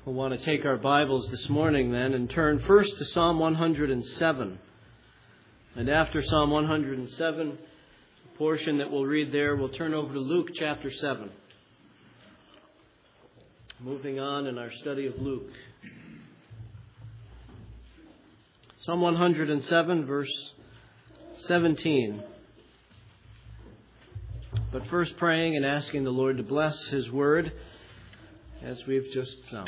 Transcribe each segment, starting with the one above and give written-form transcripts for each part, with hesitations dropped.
We'll want to take our Bibles this morning then and turn first to Psalm 107. And after Psalm 107, the portion that we'll read there, we'll turn over to Luke chapter 7. Moving on in our study of Luke. Psalm 107, verse 17. But first praying and asking the Lord to bless His word as we've just sung.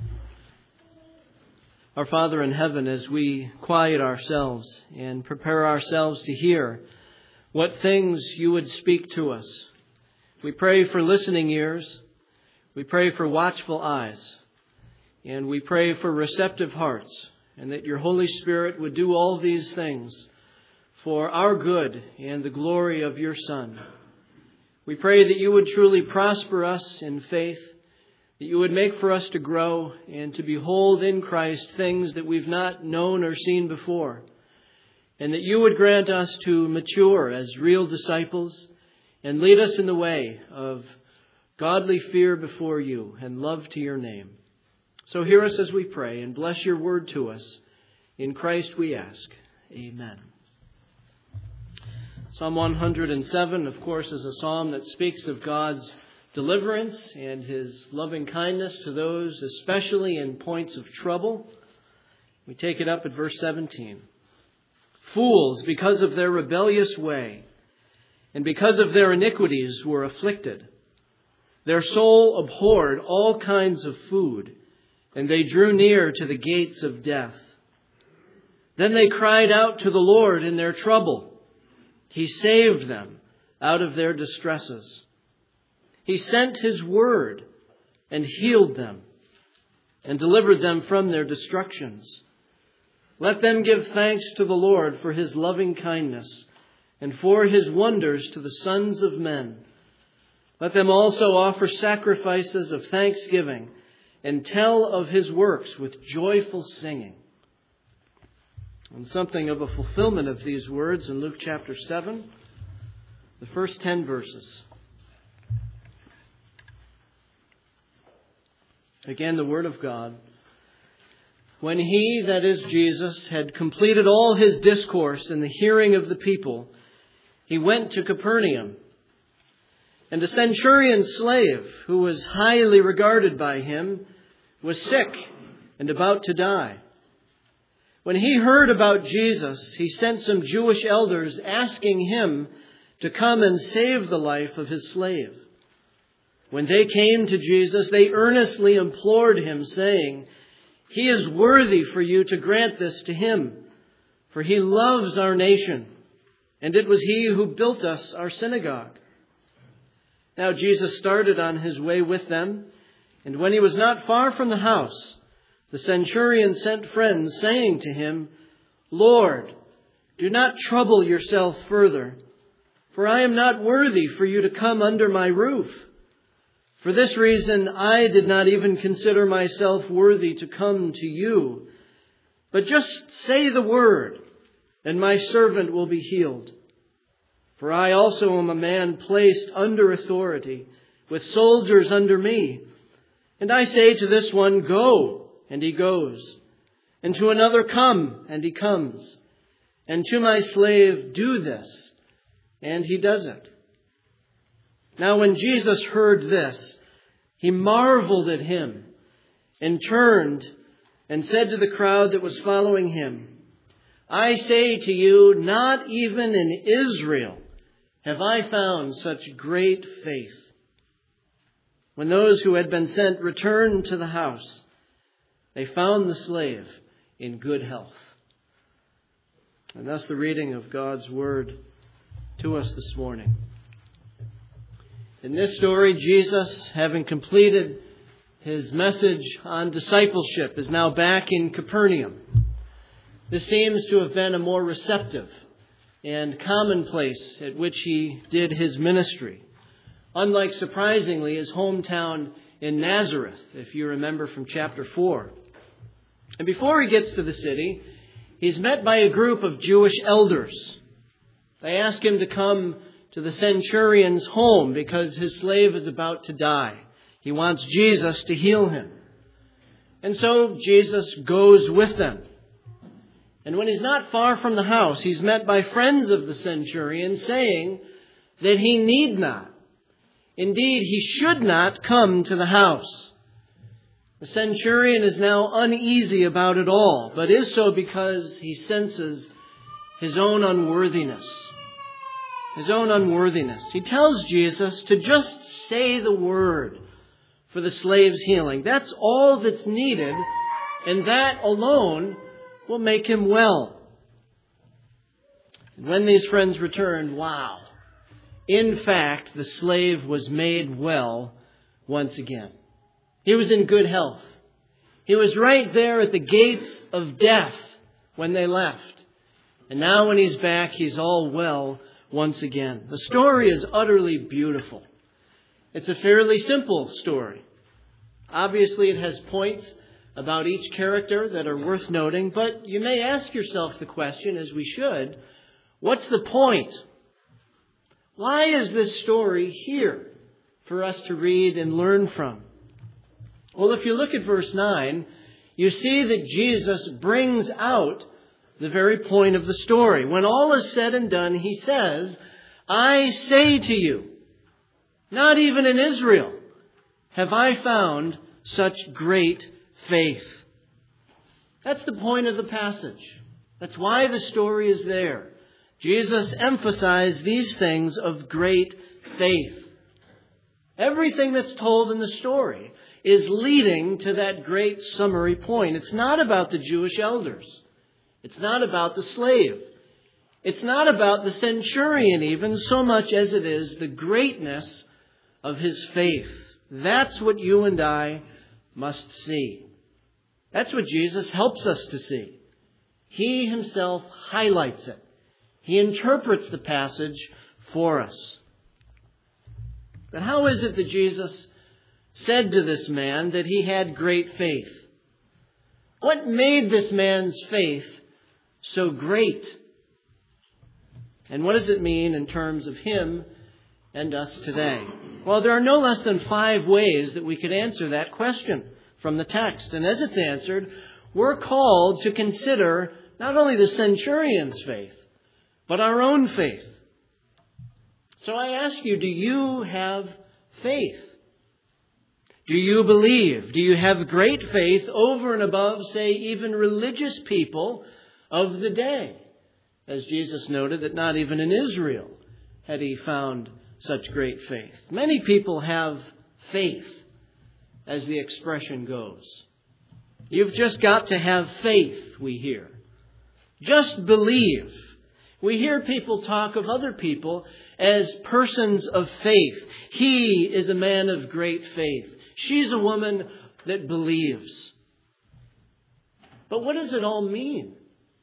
Our Father in heaven, as we quiet ourselves and prepare ourselves to hear what things you would speak to us, we pray for listening ears, we pray for watchful eyes, and we pray for receptive hearts, and that your Holy Spirit would do all these things for our good and the glory of your Son. We pray that you would truly prosper us in faith, that you would make for us to grow and to behold in Christ things that we've not known or seen before, and that you would grant us to mature as real disciples and lead us in the way of godly fear before you and love to your name. So hear us as we pray and bless your word to us. In Christ we ask. Amen. Psalm 107, of course, is a psalm that speaks of God's deliverance and His loving kindness to those, especially in points of trouble. We take it up at verse 17. Fools, because of their rebellious way, and because of their iniquities, were afflicted. Their soul abhorred all kinds of food, and they drew near to the gates of death. Then they cried out to the Lord in their trouble. He saved them out of their distresses. He sent His word and healed them and delivered them from their destructions. Let them give thanks to the Lord for His loving kindness and for His wonders to the sons of men. Let them also offer sacrifices of thanksgiving and tell of His works with joyful singing. And something of a fulfillment of these words in Luke chapter 7, the first 10 verses. Again, the word of God. When He, that is Jesus, had completed all His discourse in the hearing of the people, He went to Capernaum. And a centurion's slave, who was highly regarded by Him, was sick and about to die. When he heard about Jesus, he sent some Jewish elders asking Him to come and save the life of his slave. When they came to Jesus, they earnestly implored Him, saying, "He is worthy for you to grant this to him, for he loves our nation, and it was he who built us our synagogue." Now Jesus started on his way with them, and when he was not far from the house, the centurion sent friends, saying to him, "Lord, do not trouble yourself further, for I am not worthy for you to come under my roof. For this reason, I did not even consider myself worthy to come to you. But just say the word, and my servant will be healed. For I also am a man placed under authority, with soldiers under me. And I say to this one, 'Go,' and he goes. And to another, 'Come,' and he comes. And to my slave, 'Do this,' and he does it." Now when Jesus heard this, He marveled at him and turned and said to the crowd that was following Him, "I say to you, not even in Israel have I found such great faith." When those who had been sent returned to the house, they found the slave in good health. And that's the reading of God's word to us this morning. In this story, Jesus, having completed His message on discipleship, is now back in Capernaum. This seems to have been a more receptive and common place at which He did His ministry, unlike, surprisingly, His hometown in Nazareth, if you remember from chapter 4. And before He gets to the city, He's met by a group of Jewish elders. They ask Him to come to the centurion's home because his slave is about to die. He wants Jesus to heal him. And so Jesus goes with them. And when he's not far from the house, he's met by friends of the centurion saying that he need not. Indeed, he should not come to the house. The centurion is now uneasy about it all, but is so because he senses his own unworthiness. His own unworthiness. He tells Jesus to just say the word for the slave's healing. That's all that's needed, and that alone will make him well. And when these friends returned, wow. In fact, the slave was made well once again. He was in good health. He was right there at the gates of death when they left. And now when he's back, he's all well once again. The story is utterly beautiful. It's a fairly simple story. Obviously, it has points about each character that are worth noting, but you may ask yourself the question, as we should, what's the point? Why is this story here for us to read and learn from? Well, if you look at verse 9, you see that Jesus brings out the very point of the story. When all is said and done, he says, I say to you, not even in Israel have I found such great faith. That's the point of the passage. That's why the story is there. Jesus emphasized these things of great faith. Everything that's told in the story is leading to that great summary point. It's not about the Jewish elders. It's not about the slave. It's not about the centurion even so much as it is the greatness of his faith. That's what you and I must see. That's what Jesus helps us to see. He himself highlights it. He interprets the passage for us. But how is it that Jesus said to this man that he had great faith? What made this man's faith so great? And what does it mean in terms of him and us today? Well, there are no less than 5 ways that we could answer that question from the text. And as it's answered, we're called to consider not only the centurion's faith, but our own faith. So I ask you, do you have faith? Do you believe? Do you have great faith over and above, say, even religious people of the day? As Jesus noted that not even in Israel had he found such great faith. Many people have faith, as the expression goes. You've just got to have faith, we hear. Just believe. We hear people talk of other people as persons of faith. He is a man of great faith. She's a woman that believes. But what does it all mean?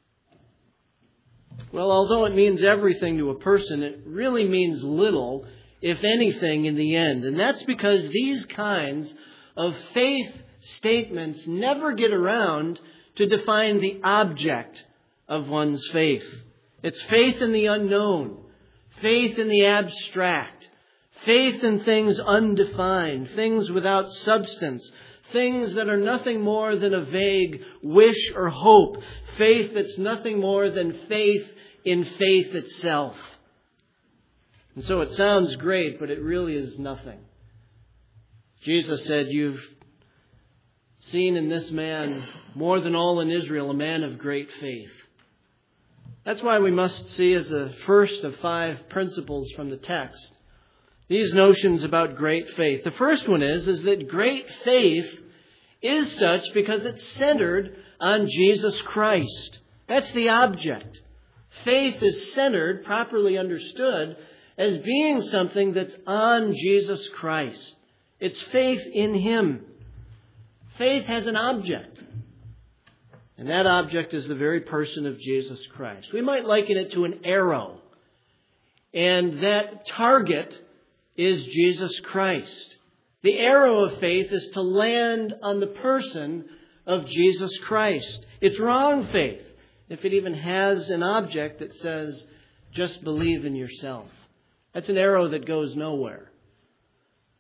Well, although it means everything to a person, it really means little, if anything, in the end. And that's because these kinds of faith statements never get around to define the object of one's faith. It's faith in the unknown, faith in the abstract, faith in things undefined, things without substance, things that are nothing more than a vague wish or hope, faith that's nothing more than faith in faith itself. And so it sounds great, but it really is nothing. Jesus said, you've seen in this man, more than all in Israel, a man of great faith. That's why we must see as the first of 5 principles from the text these notions about great faith. The first one is that great faith is such because it's centered on Jesus Christ. That's the object. Faith is centered, properly understood, as being something that's on Jesus Christ. It's faith in Him. Faith has an object. And that object is the very person of Jesus Christ. We might liken it to an arrow. And that target is Jesus Christ. The arrow of faith is to land on the person of Jesus Christ. It's wrong faith if it even has an object that says, just believe in yourself. That's an arrow that goes nowhere.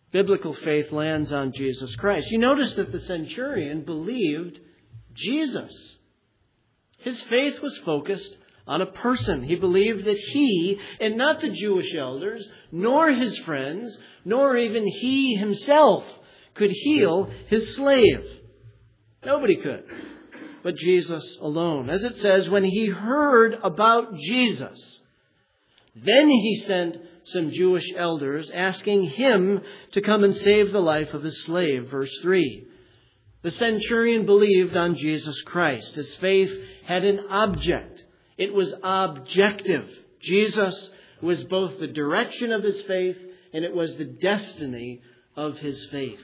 Biblical faith lands on Jesus Christ. You notice that the centurion believed Jesus. His faith was focused on a person. He believed that he, and not the Jewish elders, nor his friends, nor even he himself, could heal his slave. Nobody could, but Jesus alone. As it says, when he heard about Jesus, then he sent some Jewish elders asking him to come and save the life of his slave. Verse 3. The centurion believed on Jesus Christ. His faith had an object. It was objective. Jesus was both the direction of his faith and it was the destiny of his faith.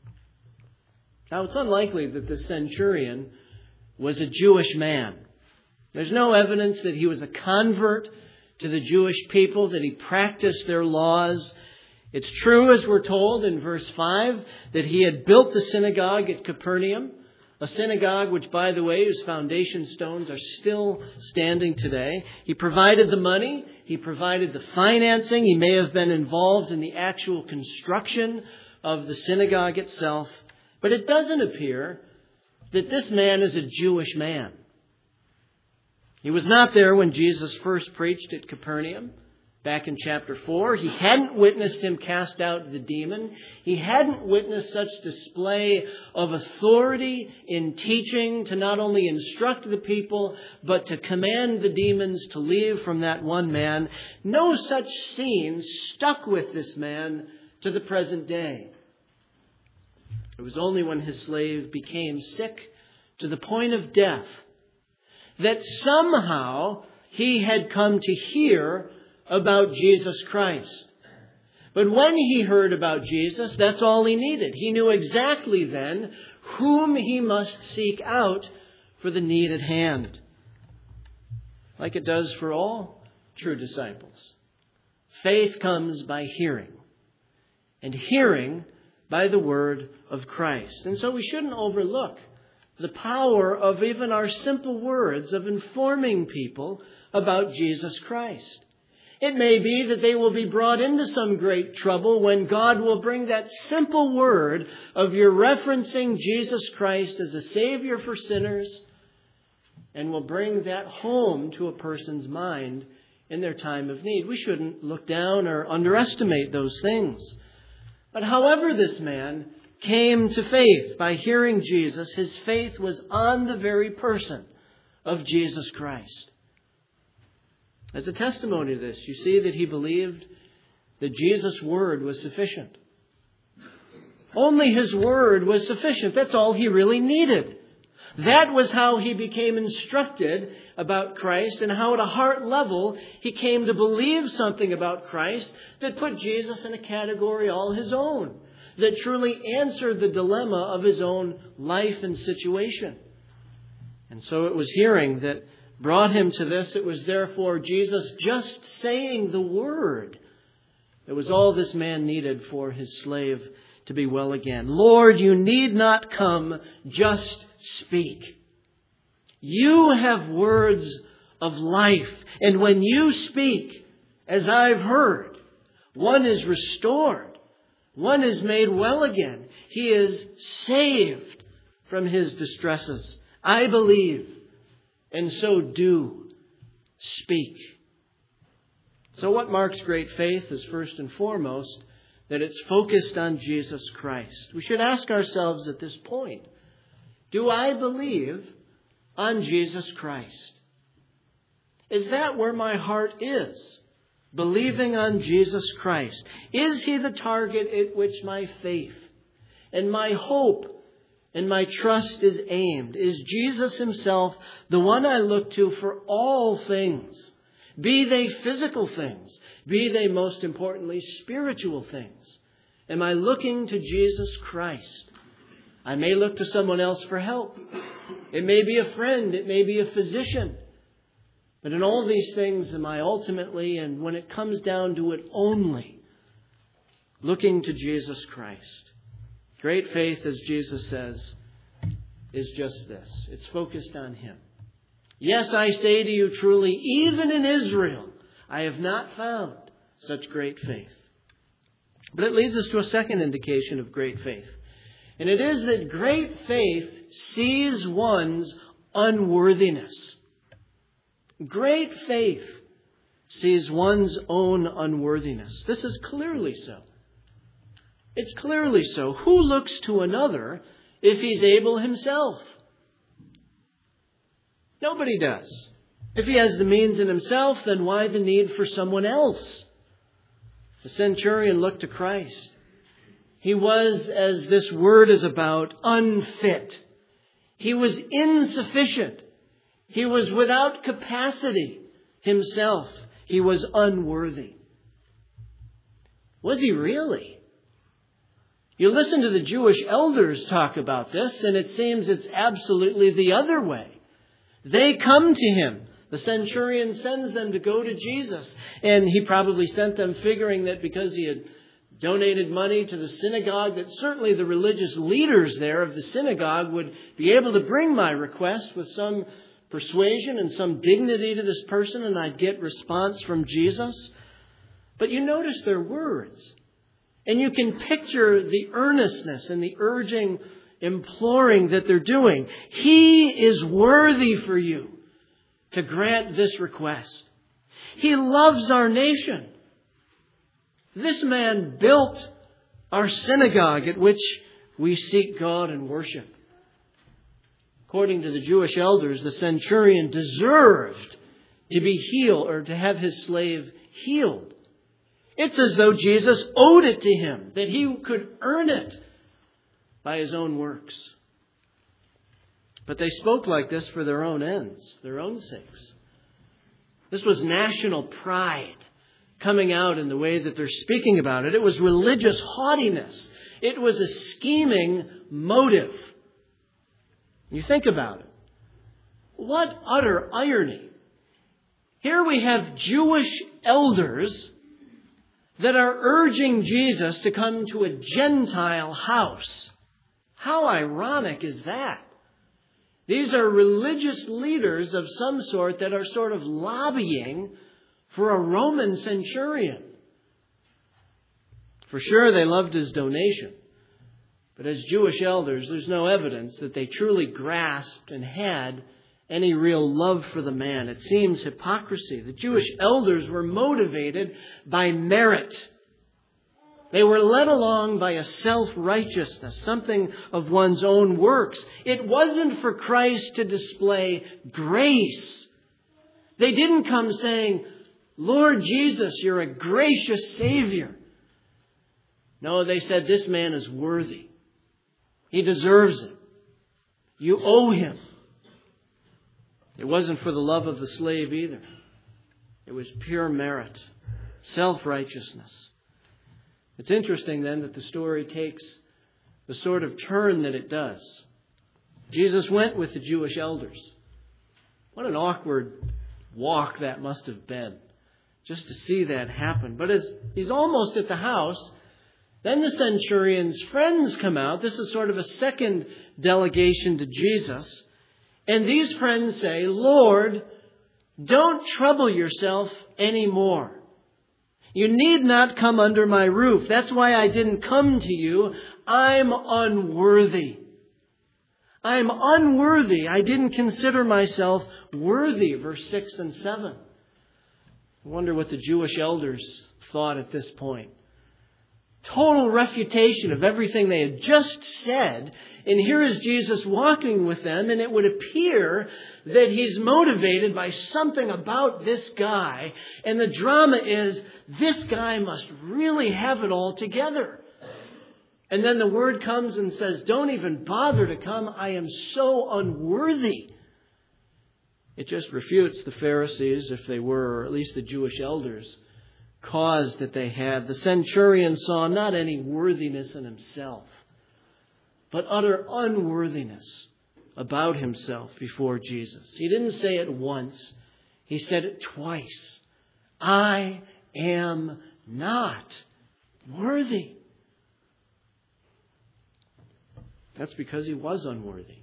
Now, it's unlikely that the centurion was a Jewish man. There's no evidence that he was a convert to the Jewish people, that he practiced their laws. It's true, as we're told in verse 5, that he had built the synagogue at Capernaum, a synagogue which, by the way, whose foundation stones are still standing today. He provided the money. He provided the financing. He may have been involved in the actual construction of the synagogue itself. But it doesn't appear that this man is a Jewish man. He was not there when Jesus first preached at Capernaum back in chapter 4. He hadn't witnessed him cast out the demon. He hadn't witnessed such display of authority in teaching to not only instruct the people, but to command the demons to leave from that one man. No such scene stuck with this man to the present day. It was only when his slave became sick to the point of death that somehow he had come to hear about Jesus Christ. But when he heard about Jesus, that's all he needed. He knew exactly then whom he must seek out for the need at hand. Like it does for all true disciples. Faith comes by hearing, and hearing by the word of Christ. And so we shouldn't overlook the power of even our simple words of informing people about Jesus Christ. It may be that they will be brought into some great trouble when God will bring that simple word of your referencing Jesus Christ as a Savior for sinners, and will bring that home to a person's mind in their time of need. We shouldn't look down or underestimate those things. But however this man came to faith by hearing Jesus, his faith was on the very person of Jesus Christ. As a testimony to this, you see that he believed that Jesus' word was sufficient. Only his word was sufficient. That's all he really needed. That was how he became instructed about Christ, and how at a heart level he came to believe something about Christ that put Jesus in a category all his own, that truly answered the dilemma of his own life and situation. And so it was hearing that brought him to this. It was therefore Jesus just saying the word that was all this man needed for his slave to be well again. Lord, you need not come, just speak. You have words of life. And when you speak, as I've heard, one is restored. One is made well again. He is saved from his distresses. I believe, and so do. Speak. So what marks great faith is first and foremost that it's focused on Jesus Christ. We should ask ourselves at this point, do I believe on Jesus Christ? Is that where my heart is? Believing on Jesus Christ. Is he the target at which my faith and my hope and my trust is aimed? Is Jesus himself the one I look to for all things? Be they physical things, be they most importantly spiritual things. Am I looking to Jesus Christ? I may look to someone else for help. It may be a friend, it may be a physician. But in all these things, am I ultimately, and when it comes down to it only, looking to Jesus Christ? Great faith, as Jesus says, is just this. It's focused on him. Yes, I say to you truly, even in Israel, I have not found such great faith. But it leads us to a second indication of great faith. And it is that great faith sees one's unworthiness. Great faith sees one's own unworthiness. This is clearly so. It's clearly so. Who looks to another if he's able himself? Nobody does. If he has the means in himself, then why the need for someone else? The centurion looked to Christ. He was, as this word is about, unfit. He was insufficient. He was without capacity himself. He was unworthy. Was he really? You listen to the Jewish elders talk about this, and it seems it's absolutely the other way. They come to him. The centurion sends them to go to Jesus. And he probably sent them figuring that because he had donated money to the synagogue, that certainly the religious leaders there of the synagogue would be able to bring my request with some persuasion and some dignity to this person, and I'd get response from Jesus. But you notice their words. And you can picture the earnestness and the urging, imploring that they're doing. He is worthy for you to grant this request. He loves our nation. This man built our synagogue at which we seek God and worship. According to the Jewish elders, the centurion deserved to be healed or to have his slave healed. It's as though Jesus owed it to him, that he could earn it by his own works. But they spoke like this for their own ends, their own sakes. This was national pride coming out in the way that they're speaking about it. It was religious haughtiness. It was a scheming motive. You think about it. What utter irony. Here we have Jewish elders that are urging Jesus to come to a Gentile house. How ironic is that? These are religious leaders of some sort that are sort of lobbying for a Roman centurion. For sure, they loved his donation. But as Jewish elders, there's no evidence that they truly grasped and had any real love for the man. It seems hypocrisy. The Jewish elders were motivated by merit. They were led along by a self-righteousness, something of one's own works. It wasn't for Christ to display grace. They didn't come saying, Lord Jesus, you're a gracious Savior. No, they said, this man is worthy. He deserves it. You owe him. It wasn't for the love of the slave either. It was pure merit, self-righteousness. It's interesting then that the story takes the sort of turn that it does. Jesus went with the Jewish elders. What an awkward walk that must have been, just to see that happen. But as he's almost at the house, then the centurion's friends come out. This is sort of a second delegation to Jesus. And these friends say, Lord, don't trouble yourself anymore. You need not come under my roof. That's why I didn't come to you. I'm unworthy. I'm unworthy. I didn't consider myself worthy. Verse 6 and 7. I wonder what the Jewish elders thought at this point. Total refutation of everything they had just said. And here is Jesus walking with them, and it would appear that he's motivated by something about this guy. And the drama is, this guy must really have it all together. And then the word comes and says, don't even bother to come. I am so unworthy. It just refutes the Pharisees, if they were, or at least the Jewish elders, cause that they had. The centurion saw not any worthiness in himself, but utter unworthiness about himself before Jesus. He didn't say it once. He said it twice. I am not worthy. That's because he was unworthy.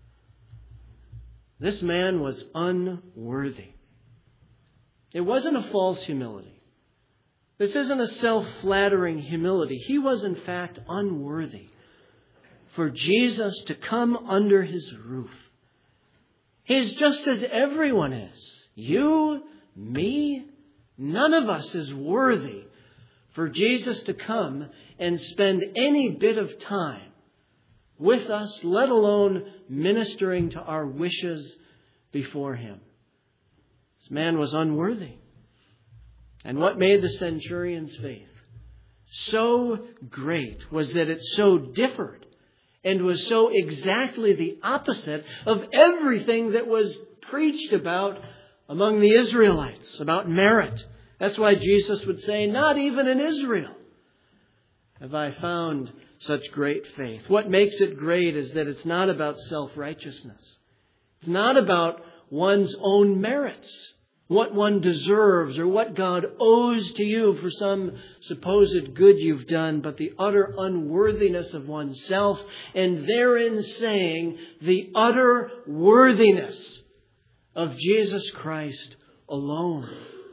This man was unworthy. It wasn't a false humility. This isn't a self-flattering humility. He was, in fact, unworthy for Jesus to come under his roof. He's just as everyone is. You, me, none of us is worthy for Jesus to come and spend any bit of time with us, let alone ministering to our wishes before him. This man was unworthy. And what made the centurion's faith so great was that it so differed and was so exactly the opposite of everything that was preached about among the Israelites, about merit. That's why Jesus would say, not even in Israel have I found such great faith. What makes it great is that it's not about self-righteousness. It's not about one's own merits, what one deserves or what God owes to you for some supposed good you've done, but the utter unworthiness of oneself, and therein saying the utter worthiness of Jesus Christ alone.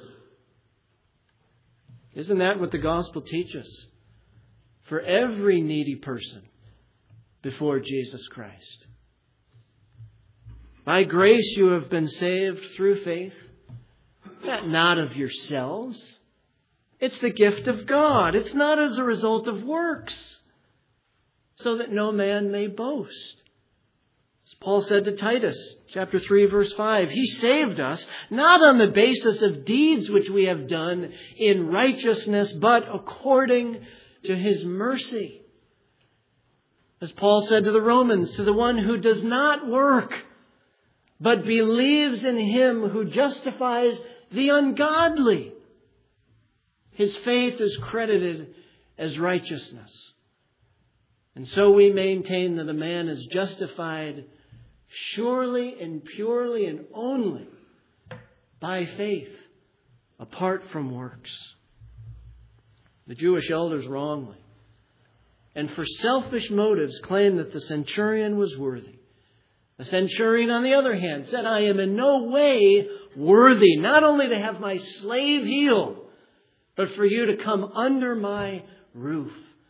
Isn't that what the gospel teaches? For every needy person before Jesus Christ. By grace you have been saved through faith, that not of yourselves. It's the gift of God. It's not as a result of works, so that no man may boast. As Paul said to Titus, chapter 3, verse 5, he saved us not on the basis of deeds which we have done in righteousness, but according to his mercy. As Paul said to the Romans, to the one who does not work, but believes in him who justifies the ungodly, his faith is credited as righteousness. And so we maintain that a man is justified surely and purely and only by faith, apart from works. The Jewish elders wrongly, and for selfish motives, claimed that the centurion was worthy. The centurion, on the other hand, said, I am in no way worthy, not only to have my slave healed, but for you to come under my roof.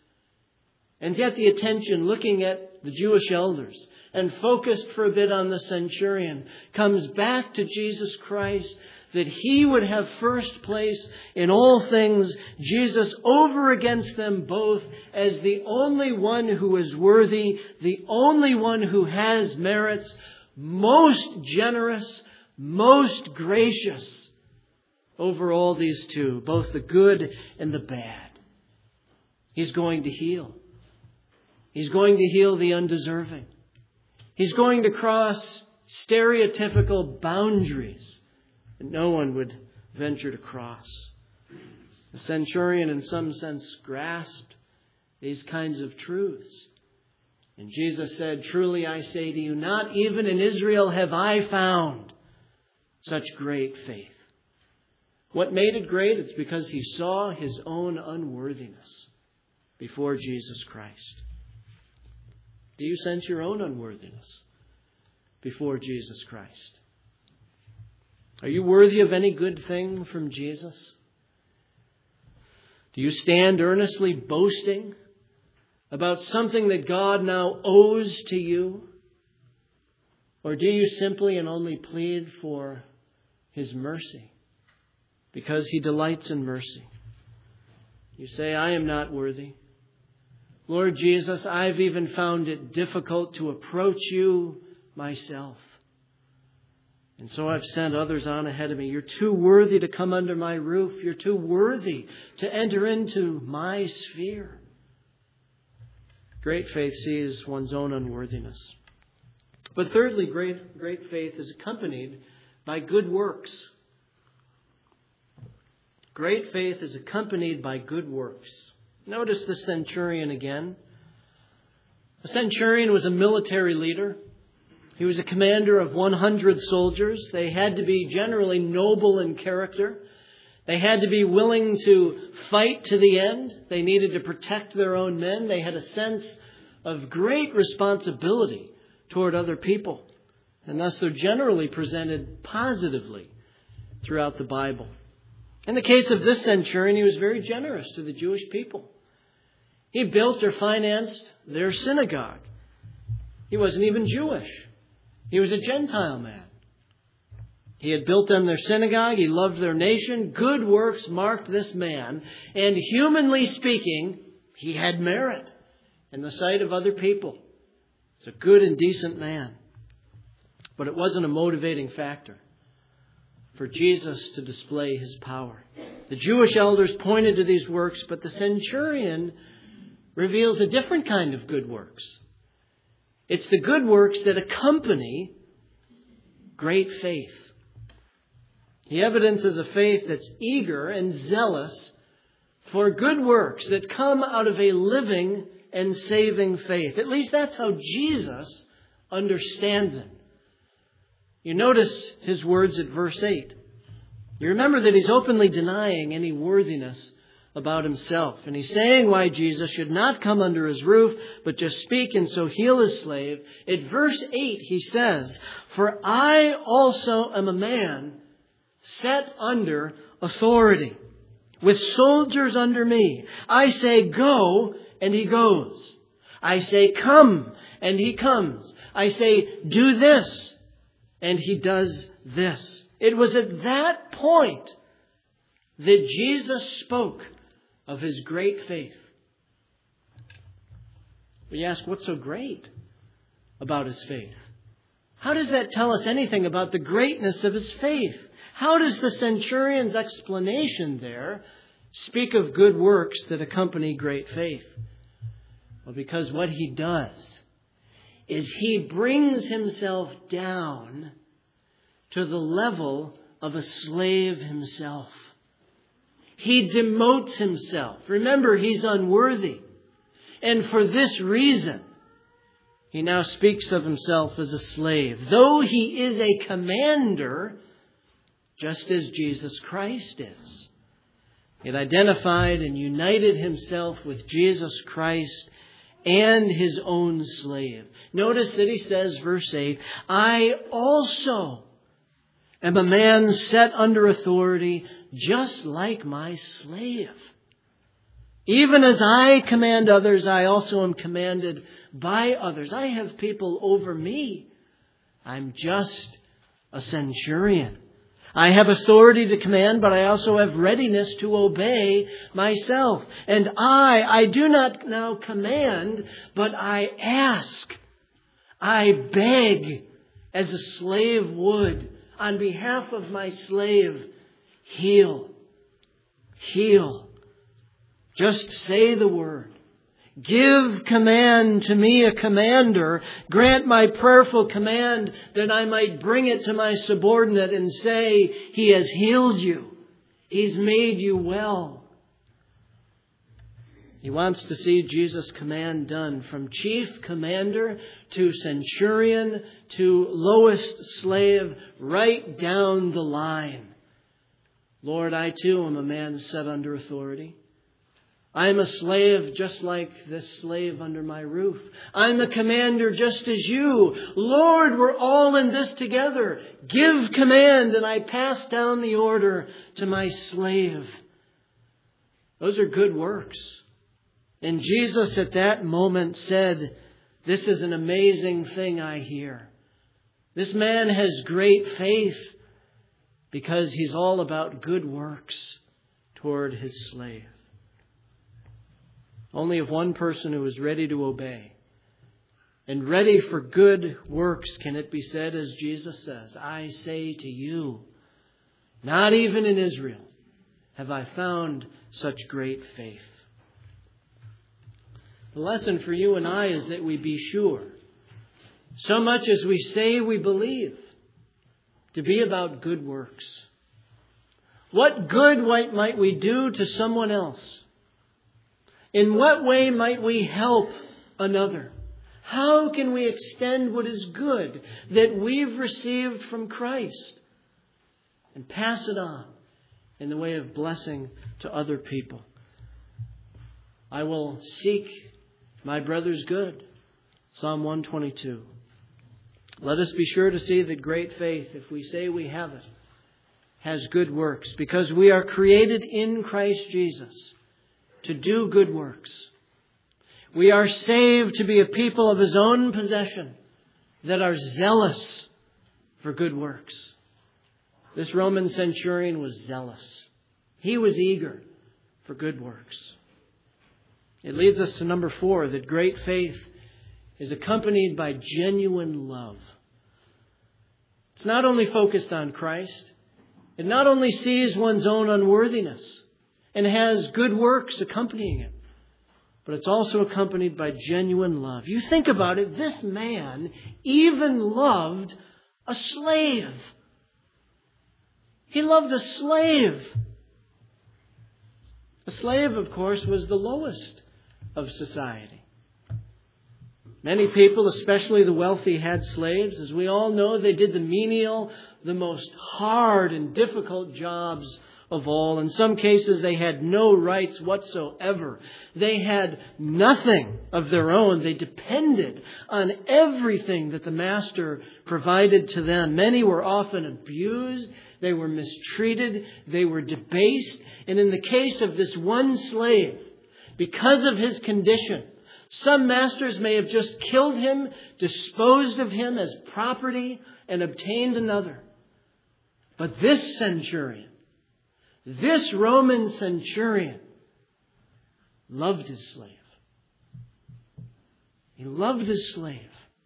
And yet the attention, looking at the Jewish elders and focused for a bit on the centurion, comes back to Jesus Christ, that he would have first place in all things, Jesus over against them both as the only one who is worthy, the only one who has merits, most generous, most gracious over all these two, both the good and the bad. He's going to heal. He's going to heal the undeserving. He's going to cross stereotypical boundaries that no one would venture to cross. The centurion, in some sense, grasped these kinds of truths. And Jesus said, truly I say to you, not even in Israel have I found such great faith. What made it great? It's because he saw his own unworthiness before Jesus Christ. Do you sense your own unworthiness before Jesus Christ? Are you worthy of any good thing from Jesus? Do you stand earnestly boasting about something that God now owes to you? Or do you simply and only plead for his mercy because he delights in mercy? You say, I am not worthy. Lord Jesus, I've even found it difficult to approach you myself. And so I've sent others on ahead of me. You're too worthy to come under my roof. You're too worthy to enter into my sphere. Great faith sees one's own unworthiness. But thirdly, great faith is accompanied by good works. Great faith is accompanied by good works. Notice the centurion again. The centurion was a military leader. He was a commander of 100 soldiers. They had to be generally noble in character. They had to be willing to fight to the end. They needed to protect their own men. They had a sense of great responsibility toward other people. And thus they're generally presented positively throughout the Bible. In the case of this centurion, he was very generous to the Jewish people. He built or financed their synagogue. He wasn't even Jewish. He was a Gentile man. He had built them their synagogue. He loved their nation. Good works marked this man. And humanly speaking, he had merit in the sight of other people. He's a good and decent man. But it wasn't a motivating factor for Jesus to display his power. The Jewish elders pointed to these works, but the centurion reveals a different kind of good works. It's the good works that accompany great faith. He evidences a faith that's eager and zealous for good works that come out of a living and saving faith. At least that's how Jesus understands it. You notice his words at verse 8. You remember that he's openly denying any worthiness about himself. And he's saying why Jesus should not come under his roof, but just speak and so heal his slave. At verse 8 he says, "For I also am a man set under authority, with soldiers under me. I say, go, and he goes. I say, come, and he comes. I say, do this, and he does this." It was at that point that Jesus spoke of his great faith. We ask, what's so great about his faith? How does that tell us anything about the greatness of his faith? How does the centurion's explanation there speak of good works that accompany great faith? Well, because what he does is he brings himself down to the level of a slave himself. He demotes himself. Remember, he's unworthy. And for this reason, he now speaks of himself as a slave. Though he is a commander, just as Jesus Christ is. He had identified and united himself with Jesus Christ and his own slave. Notice that he says, verse 8, "I also am a man set under authority, just like my slave. Even as I command others, I also am commanded by others." I have people over me. I'm just a centurion. I have authority to command, but I also have readiness to obey myself. And I do not now command, but I ask. I beg, as a slave would, on behalf of my slave, heal. Heal. Just say the word. Give command to me, a commander. Grant my prayerful command that I might bring it to my subordinate and say, "He has healed you. He's made you well." He wants to see Jesus' command done from chief commander to centurion to lowest slave, right down the line. Lord, I too am a man set under authority. I'm a slave just like this slave under my roof. I'm a commander just as you. Lord, we're all in this together. Give command, and I pass down the order to my slave. Those are good works. And Jesus at that moment said, "This is an amazing thing I hear. This man has great faith because he's all about good works toward his slave." Only of one person who is ready to obey and ready for good works can it be said, as Jesus says, "I say to you, not even in Israel have I found such great faith." The lesson for you and I is that we be sure, so much as we say we believe, to be about good works. What good might we do to someone else? In what way might we help another? How can we extend what is good that we've received from Christ and pass it on in the way of blessing to other people? I will seek my brother's good. Psalm 122. Let us be sure to see that great faith, if we say we have it, has good works, because we are created in Christ Jesus to do good works. We are saved to be a people of His own possession that are zealous for good works. This Roman centurion was zealous. He was eager for good works. It leads us to number 4, that great faith is accompanied by genuine love. It's not only focused on Christ. It not only sees one's own unworthiness and has good works accompanying it, but it's also accompanied by genuine love. You think about it, this man even loved a slave. He loved a slave. A slave, of course, was the lowest of society. Many people, especially the wealthy, had slaves. As we all know, they did the menial, the most hard and difficult jobs of all. In some cases, they had no rights whatsoever. They had nothing of their own. They depended on everything that the master provided to them. Many were often abused. They were mistreated. They were debased. And in the case of this one slave, because of his condition, some masters may have just killed him, disposed of him as property, and obtained another. But this centurion, this Roman centurion, loved his slave. He loved his slave.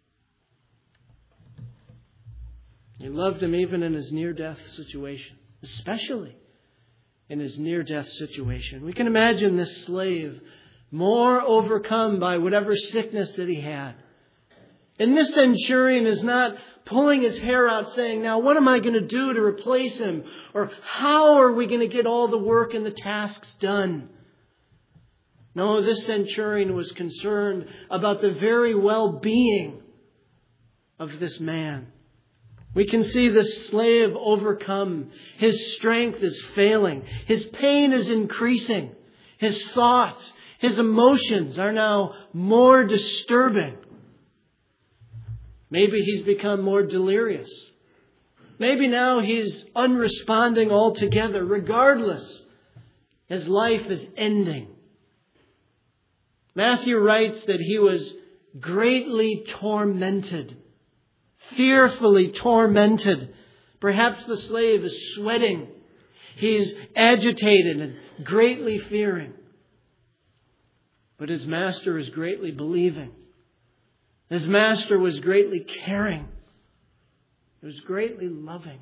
He loved him even in his near-death situation, especially in his near-death situation. We can imagine this slave more overcome by whatever sickness that he had. And this centurion is not pulling his hair out saying, now what am I going to do to replace him? Or how are we going to get all the work and the tasks done? No, this centurion was concerned about the very well-being of this man. We can see this slave overcome. His strength is failing. His pain is increasing. His thoughts, his emotions are now more disturbing. Maybe he's become more delirious. Maybe now he's unresponding altogether. Regardless, his life is ending. Matthew writes that he was greatly tormented, fearfully tormented. Perhaps the slave is sweating. He's agitated and greatly fearing. But his master is greatly believing. His master was greatly caring. He was greatly loving.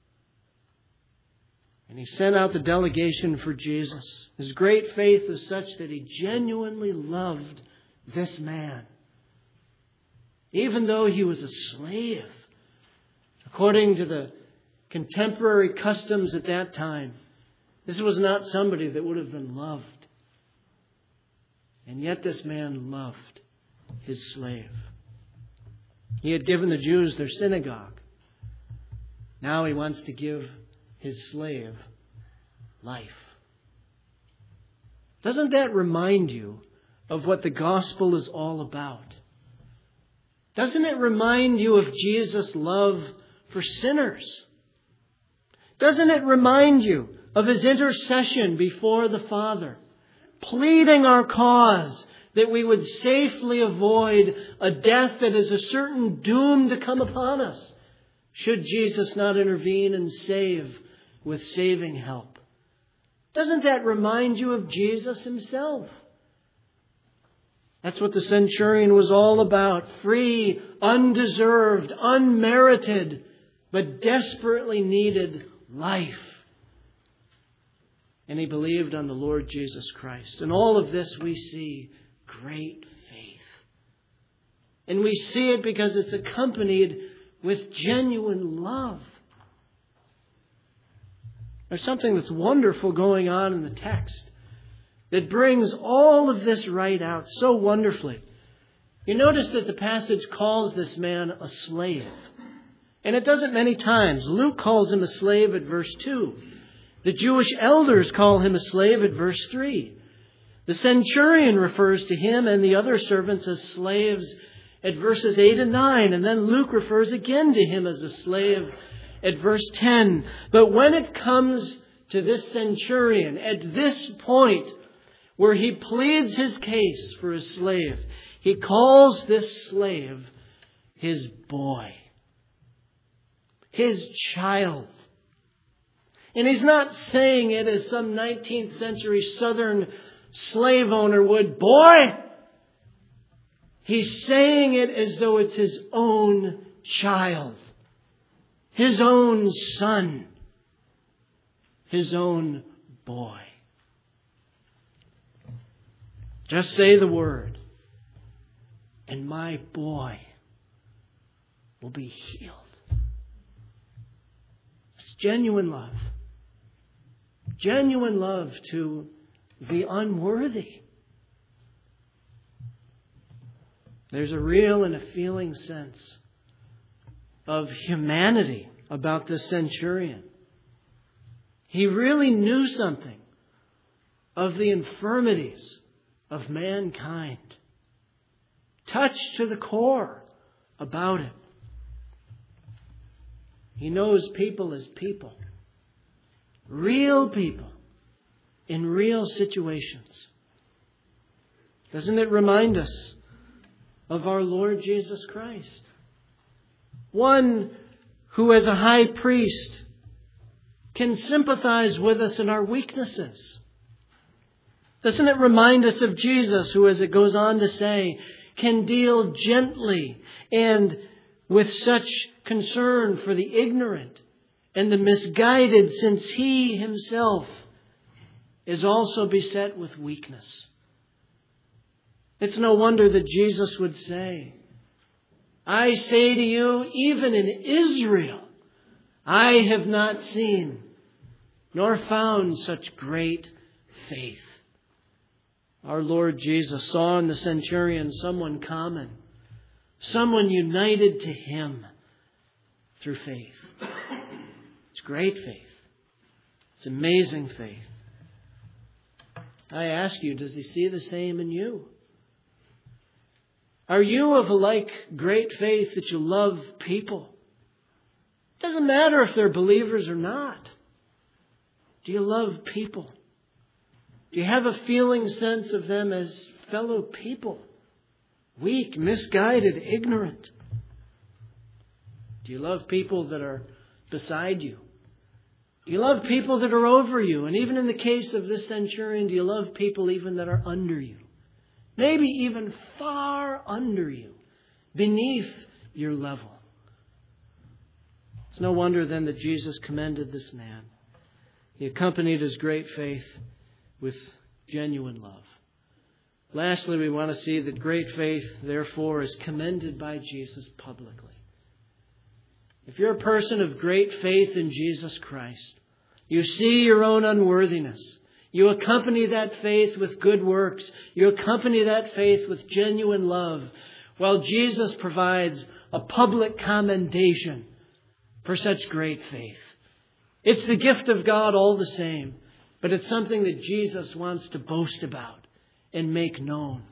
And he sent out the delegation for Jesus. His great faith was such that he genuinely loved this man. Even though he was a slave, according to the contemporary customs at that time, this was not somebody that would have been loved. And yet this man loved his slave. He had given the Jews their synagogue. Now he wants to give his slave life. Doesn't that remind you of what the gospel is all about? Doesn't it remind you of Jesus' love for sinners? Doesn't it remind you of his intercession before the Father, pleading our cause that we would safely avoid a death that is a certain doom to come upon us, should Jesus not intervene and save with saving help? Doesn't that remind you of Jesus himself? That's what the centurion was all about. Free, undeserved, unmerited, but desperately needed life. And he believed on the Lord Jesus Christ. In all of this we see great faith. And we see it because it's accompanied with genuine love. There's something that's wonderful going on in the text that brings all of this right out so wonderfully. You notice that the passage calls this man a slave. And it does it many times. Luke calls him a slave at verse 2. The Jewish elders call him a slave at verse 3. The centurion refers to him and the other servants as slaves at verses 8 and 9. And then Luke refers again to him as a slave at verse 10. But when it comes to this centurion, at this point where he pleads his case for his slave, he calls this slave his boy, his child. And he's not saying it as some 19th century Southern slave owner would. Boy! He's saying it as though it's his own child, his own son, his own boy. Just say the word, and my boy will be healed. It's genuine love. Genuine love to the unworthy. There's a real and a feeling sense of humanity about this centurion. He really knew something of the infirmities of mankind. Touched to the core about it. He knows people as people. Real people in real situations. Doesn't it remind us of our Lord Jesus Christ? One who as a high priest can sympathize with us in our weaknesses. Doesn't it remind us of Jesus who, as it goes on to say, can deal gently and with such concern for the ignorant and the misguided, since he himself is also beset with weakness. It's no wonder that Jesus would say, I say to you, even in Israel, I have not seen nor found such great faith. Our Lord Jesus saw in the centurion someone common, someone united to him through faith. It's great faith. It's amazing faith. I ask you, does he see the same in you? Are you of a like great faith that you love people? It doesn't matter if they're believers or not. Do you love people? Do you have a feeling sense of them as fellow people? Weak, misguided, ignorant. Do you love people that are beside you? Do you love people that are over you? And even in the case of this centurion, do you love people even that are under you? Maybe even far under you, beneath your level. It's no wonder then that Jesus commended this man. He accompanied his great faith with genuine love. Lastly, we want to see that great faith, therefore, is commended by Jesus publicly. If you're a person of great faith in Jesus Christ, you see your own unworthiness. You accompany that faith with good works. You accompany that faith with genuine love, while Jesus provides a public commendation for such great faith. It's the gift of God all the same, but it's something that Jesus wants to boast about and make known.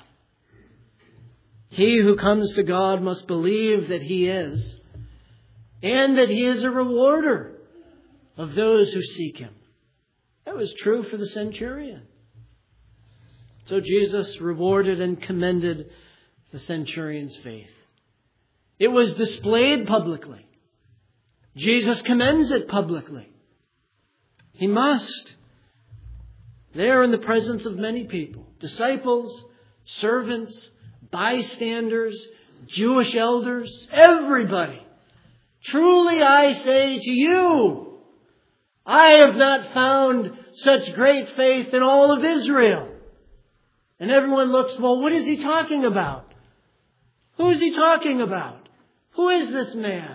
He who comes to God must believe that He is, and that He is a rewarder of those who seek Him. That was true for the centurion. So Jesus rewarded and commended the centurion's faith. It was displayed publicly. Jesus commends it publicly. He must. There in the presence of many people, disciples, servants, bystanders, Jewish elders, everybody. Truly I say to you, I have not found such great faith in all of Israel. And everyone looks, well, what is he talking about? Who is he talking about? Who is this man?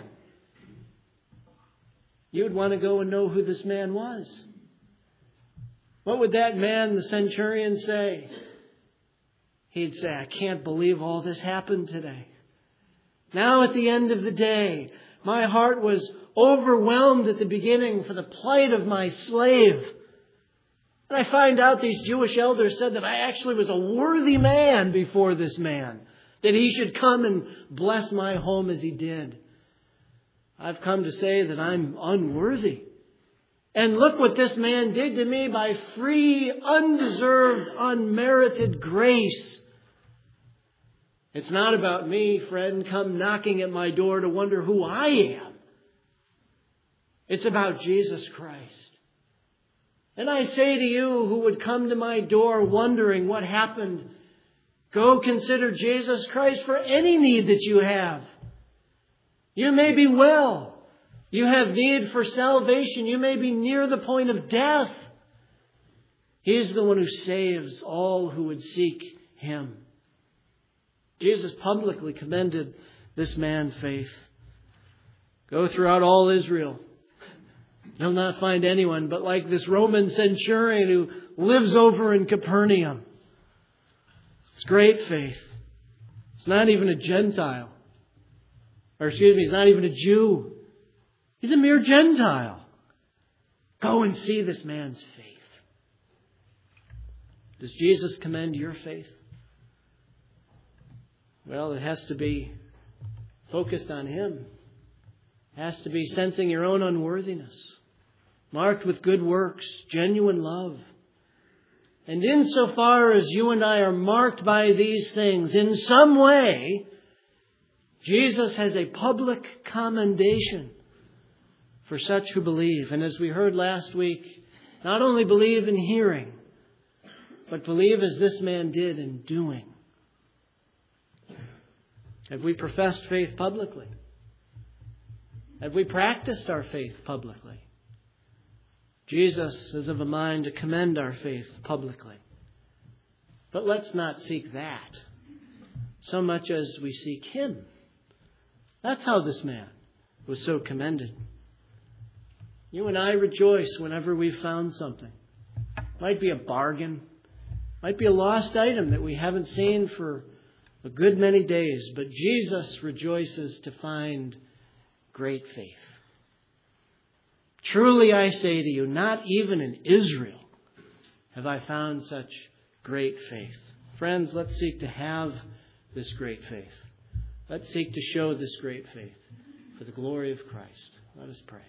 You'd want to go and know who this man was. What would that man, the centurion, say? He'd say, I can't believe all this happened today. Now at the end of the day, my heart was overwhelmed at the beginning for the plight of my slave. And I find out these Jewish elders said that I actually was a worthy man before this man, that he should come and bless my home as he did. I've come to say that I'm unworthy. And look what this man did to me by free, undeserved, unmerited grace. It's not about me, friend, come knocking at my door to wonder who I am. It's about Jesus Christ. And I say to you who would come to my door wondering what happened, go consider Jesus Christ for any need that you have. You may be well. You have need for salvation. You may be near the point of death. He's the one who saves all who would seek Him. Jesus publicly commended this man's faith. Go throughout all Israel. You'll not find anyone but like this Roman centurion who lives over in Capernaum. It's great faith. It's not even a Gentile. He's not even a Jew. He's a mere Gentile. Go and see this man's faith. Does Jesus commend your faith? Well, it has to be focused on Him. It has to be sensing your own unworthiness. Marked with good works, genuine love. And insofar as you and I are marked by these things, in some way, Jesus has a public commendation for such who believe. And as we heard last week, not only believe in hearing, but believe as this man did in doing. Have we professed faith publicly? Have we practiced our faith publicly? Jesus is of a mind to commend our faith publicly. But let's not seek that so much as we seek Him. That's how this man was so commended. You and I rejoice whenever we've found something. Might be a bargain. Might be a lost item that we haven't seen for a good many days. But Jesus rejoices to find great faith. Truly I say to you, not even in Israel have I found such great faith. Friends, let's seek to have this great faith. Let's seek to show this great faith for the glory of Christ. Let us pray.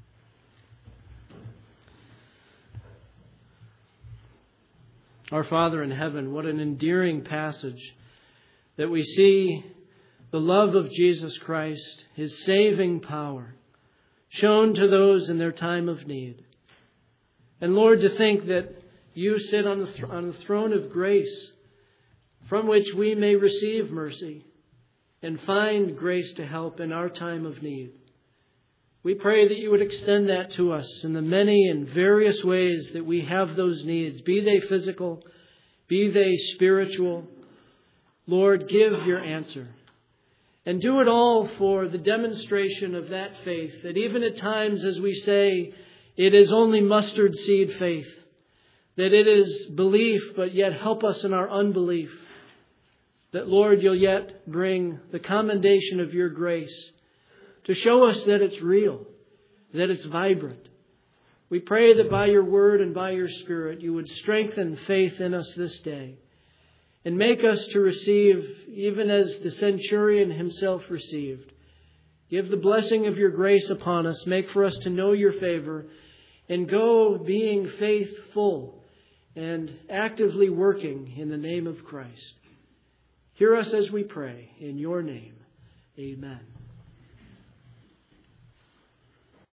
Our Father in heaven, what an endearing passage that we see the love of Jesus Christ, His saving power, shown to those in their time of need. And Lord, to think that You sit on the throne of grace from which we may receive mercy and find grace to help in our time of need. We pray that You would extend that to us in the many and various ways that we have those needs, be they physical, be they spiritual. Lord, give Your answer. And do it all for the demonstration of that faith, that even at times as we say it is only mustard seed faith, that it is belief, but yet help us in our unbelief, that Lord, You'll yet bring the commendation of Your grace to show us that it's real, that it's vibrant. We pray that by Your word and by Your Spirit You would strengthen faith in us this day. And make us to receive, even as the centurion himself received. Give the blessing of Your grace upon us. Make for us to know Your favor. And go being faithful and actively working in the name of Christ. Hear us as we pray. In Your name, amen.